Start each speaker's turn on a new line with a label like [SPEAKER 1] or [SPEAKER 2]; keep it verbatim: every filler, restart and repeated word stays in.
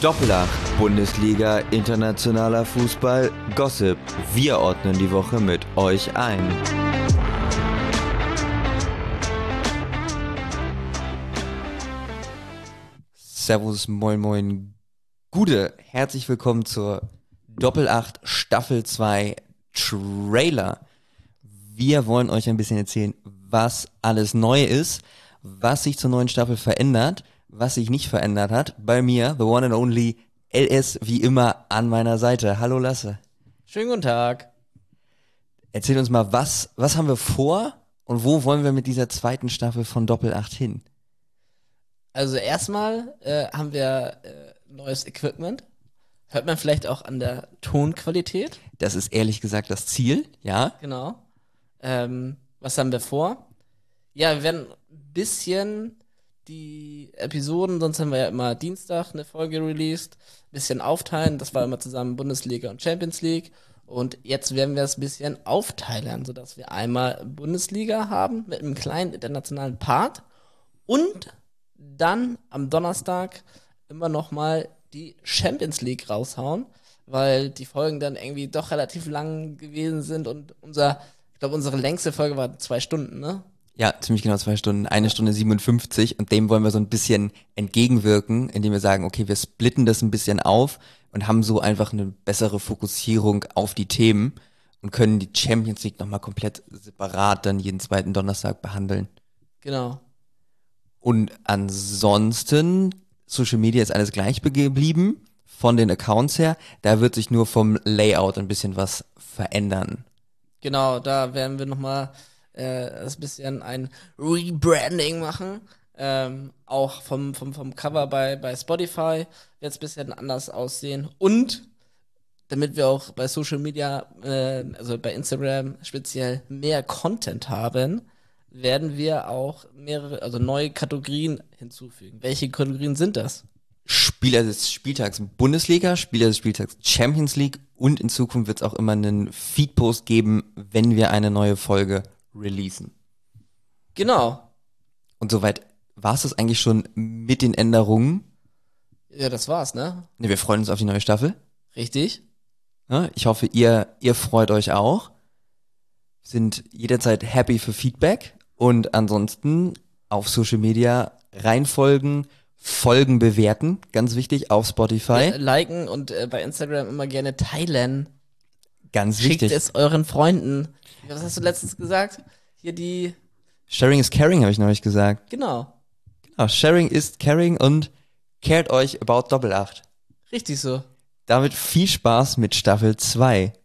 [SPEAKER 1] Doppelacht, Bundesliga, internationaler Fußball, Gossip. Wir ordnen die Woche mit euch ein. Servus, moin moin, Gude. Herzlich willkommen zur Doppelacht Staffel zwei Trailer. Wir wollen euch ein bisschen erzählen, was alles neu ist, was sich zur neuen Staffel verändert, was sich nicht verändert hat. Bei mir, the one and only L S, wie immer an meiner Seite. Hallo Lasse.
[SPEAKER 2] Schönen guten Tag.
[SPEAKER 1] Erzähl uns mal, was, was haben wir vor und wo wollen wir mit dieser zweiten Staffel von Doppelacht hin?
[SPEAKER 2] Also erstmal äh, haben wir äh, neues Equipment. Hört man vielleicht auch an der Tonqualität.
[SPEAKER 1] Das ist ehrlich gesagt das Ziel, ja.
[SPEAKER 2] Genau. Ähm, was haben wir vor? Ja, wir werden ein bisschen die Episoden, sonst haben wir ja immer Dienstag eine Folge released, ein bisschen aufteilen. Das war immer zusammen Bundesliga und Champions League. Und jetzt werden wir es ein bisschen aufteilen, sodass wir einmal Bundesliga haben mit einem kleinen internationalen Part und dann am Donnerstag immer noch mal die Champions League raushauen, weil die Folgen dann irgendwie doch relativ lang gewesen sind und unser, ich glaube, unsere längste Folge war zwei Stunden, ne?
[SPEAKER 1] Ja, ziemlich genau zwei Stunden, eine Stunde siebenundfünfzig und dem wollen wir so ein bisschen entgegenwirken, indem wir sagen, okay, wir splitten das ein bisschen auf und haben so einfach eine bessere Fokussierung auf die Themen und können die Champions League nochmal komplett separat dann jeden zweiten Donnerstag behandeln.
[SPEAKER 2] Genau.
[SPEAKER 1] Und ansonsten, Social Media ist alles gleich geblieben, von den Accounts her, da wird sich nur vom Layout ein bisschen was verändern.
[SPEAKER 2] Genau, da werden wir nochmal äh, ein bisschen ein Rebranding machen. Ähm, auch vom, vom, vom Cover bei, bei Spotify wird es ein bisschen anders aussehen. Und damit wir auch bei Social Media, äh, also bei Instagram speziell, mehr Content haben, werden wir auch mehrere, also neue Kategorien hinzufügen. Welche Kategorien sind das?
[SPEAKER 1] Spieler des Spieltags Bundesliga, Spieler des Spieltags Champions League und in Zukunft wird es auch immer einen Feedpost geben, wenn wir eine neue Folge releasen.
[SPEAKER 2] Genau.
[SPEAKER 1] Und soweit war es das eigentlich schon mit den Änderungen.
[SPEAKER 2] Ja, das war's, ne?
[SPEAKER 1] Ne, wir freuen uns auf die neue Staffel.
[SPEAKER 2] Richtig.
[SPEAKER 1] Ja, ich hoffe, ihr, ihr freut euch auch. Sind jederzeit happy für Feedback und ansonsten auf Social Media reinfolgen, Folgen bewerten, ganz wichtig, auf Spotify.
[SPEAKER 2] Ja, liken und äh, bei Instagram immer gerne teilen.
[SPEAKER 1] Ganz
[SPEAKER 2] Schickt
[SPEAKER 1] wichtig.
[SPEAKER 2] es euren Freunden. Was hast du letztens gesagt? Hier die...
[SPEAKER 1] Sharing is caring, habe ich neulich gesagt.
[SPEAKER 2] Genau.
[SPEAKER 1] Genau, sharing is caring und cared euch about Doppelacht.
[SPEAKER 2] Richtig so.
[SPEAKER 1] Damit viel Spaß mit Staffel zwei.